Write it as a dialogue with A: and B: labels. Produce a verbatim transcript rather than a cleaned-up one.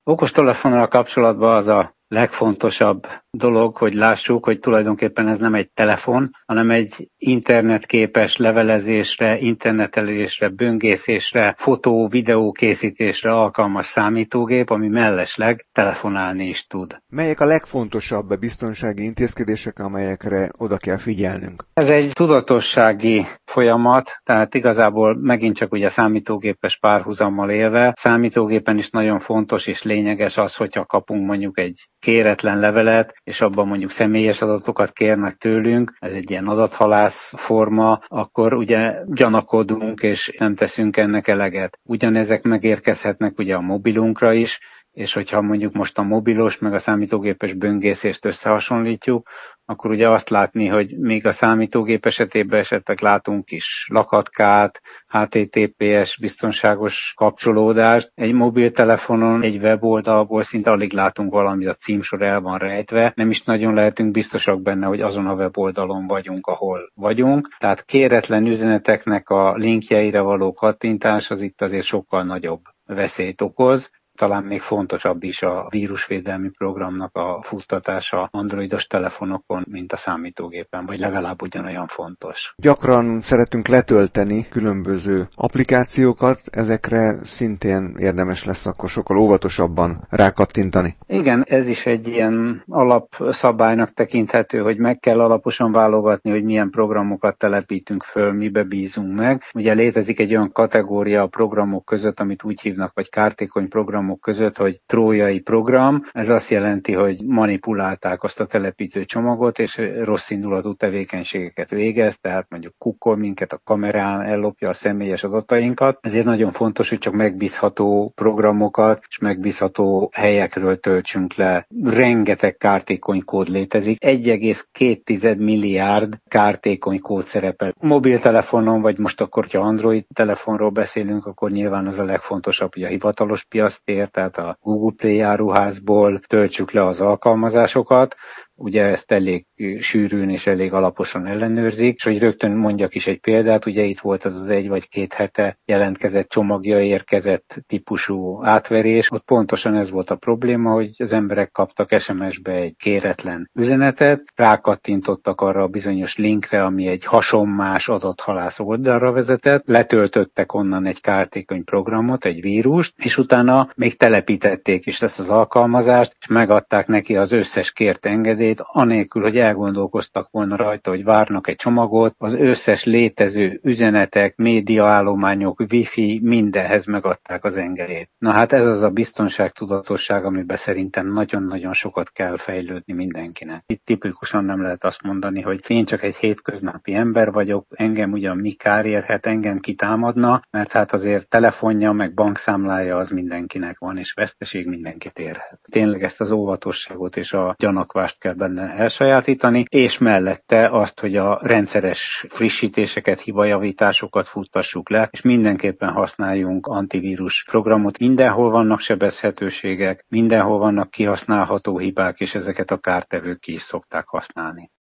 A: Okostelefonnal kapcsolatban az a legfontosabb dolog, hogy lássuk, hogy tulajdonképpen ez nem egy telefon, hanem egy internetképes levelezésre, internetelésre, böngészésre, fotó, videó készítésre alkalmas számítógép, ami mellesleg telefonálni is tud.
B: Melyek a legfontosabb biztonsági intézkedések, amelyekre oda kell figyelnünk?
A: Ez egy tudatossági folyamat, tehát igazából megint csak ugye számítógépes párhuzammal élve, számítógépen is nagyon fontos és lényeges az, hogyha kapunk mondjuk egy kéretlen levelet, és abban mondjuk személyes adatokat kérnek tőlünk, ez egy ilyen adathalász forma, akkor ugye gyanakodunk, és nem teszünk ennek eleget. Ugyanezek megérkezhetnek ugye a mobilunkra is, és hogyha mondjuk most a mobilos meg a számítógépes böngészést összehasonlítjuk, akkor ugye azt látni, hogy még a számítógép esetében esetleg látunk is lakatkát, há té té pé es biztonságos kapcsolódást. Egy mobiltelefonon, egy weboldalból szinte alig látunk valamit, a címsor el van rejtve, nem is nagyon lehetünk biztosak benne, hogy azon a weboldalon vagyunk, ahol vagyunk. Tehát kéretlen üzeneteknek a linkjeire való kattintás az itt azért sokkal nagyobb veszélyt okoz. Talán még fontosabb is a vírusvédelmi programnak a futtatása androidos telefonokon, mint a számítógépen, vagy legalább ugyanolyan fontos.
B: Gyakran szeretünk letölteni különböző applikációkat, ezekre szintén érdemes lesz akkor sokkal óvatosabban rákattintani.
A: Igen, ez is egy ilyen alapszabálynak tekinthető, hogy meg kell alaposan válogatni, hogy milyen programokat telepítünk föl, mibe bízunk meg. Ugye létezik egy olyan kategória a programok között, amit úgy hívnak, vagy kártékony program között, hogy trójai program. Ez azt jelenti, hogy manipulálták azt a telepítő csomagot, és rossz indulatú tevékenységeket végez, tehát mondjuk kukkol minket a kamerán, ellopja a személyes adatainkat. Ezért nagyon fontos, hogy csak megbízható programokat és megbízható helyekről töltsünk le. Rengeteg kártékony kód létezik. egy egész két milliárd kártékony kód szerepel. Mobiltelefonon, vagy most akkor, ha Android telefonról beszélünk, akkor nyilván az a legfontosabb, hogy a hivatalos piac, tehát a Google Play áruházból töltsük le az alkalmazásokat. Ugye ezt elég sűrűn és elég alaposan ellenőrzik, és hogy rögtön mondjak is egy példát, ugye itt volt az az egy vagy két hete jelentkezett csomagja érkezett típusú átverés, ott pontosan ez volt a probléma, hogy az emberek kaptak es em es-be egy kéretlen üzenetet, rákattintottak arra a bizonyos linkre, ami egy hasonmás adathalász oldalra vezetett, letöltöttek onnan egy kártékony programot, egy vírust, és utána még telepítették is ezt az alkalmazást, és megadták neki az összes kért engedélyt, anélkül, hogy elgondolkoztak volna rajta, hogy várnak egy csomagot, az összes létező üzenetek, médiaállományok, wifi, mindenhez megadták az engedélyt. Na hát ez az a biztonságtudatosság, amiben szerintem nagyon-nagyon sokat kell fejlődni mindenkinek. Itt tipikusan nem lehet azt mondani, hogy én csak egy hétköznapi ember vagyok, engem ugyan mi kár érhet, engem kitámadna, mert hát azért telefonja, meg bankszámlája az mindenkinek van, és veszteség mindenkit érhet. Tényleg ezt az óvatosságot és a gyanakvást kell benne elsajátítani, és mellette azt, hogy a rendszeres frissítéseket, hibajavításokat futtassuk le, és mindenképpen használjunk antivírus programot. Mindenhol vannak sebezhetőségek, mindenhol vannak kihasználható hibák, és ezeket a kártevők ki is szokták használni.